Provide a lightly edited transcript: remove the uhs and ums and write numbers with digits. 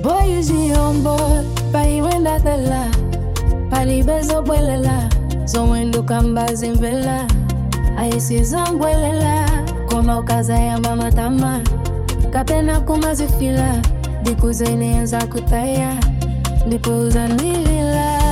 Boy uzi on board, pa iwenda tela, pali bezo bwelela, zo wendo kamba zimvela, aisi zambwelela, koma ukaza ya mama tama, kapena kumazifila, dikuze nianza kutaya, ndipo uzanilila.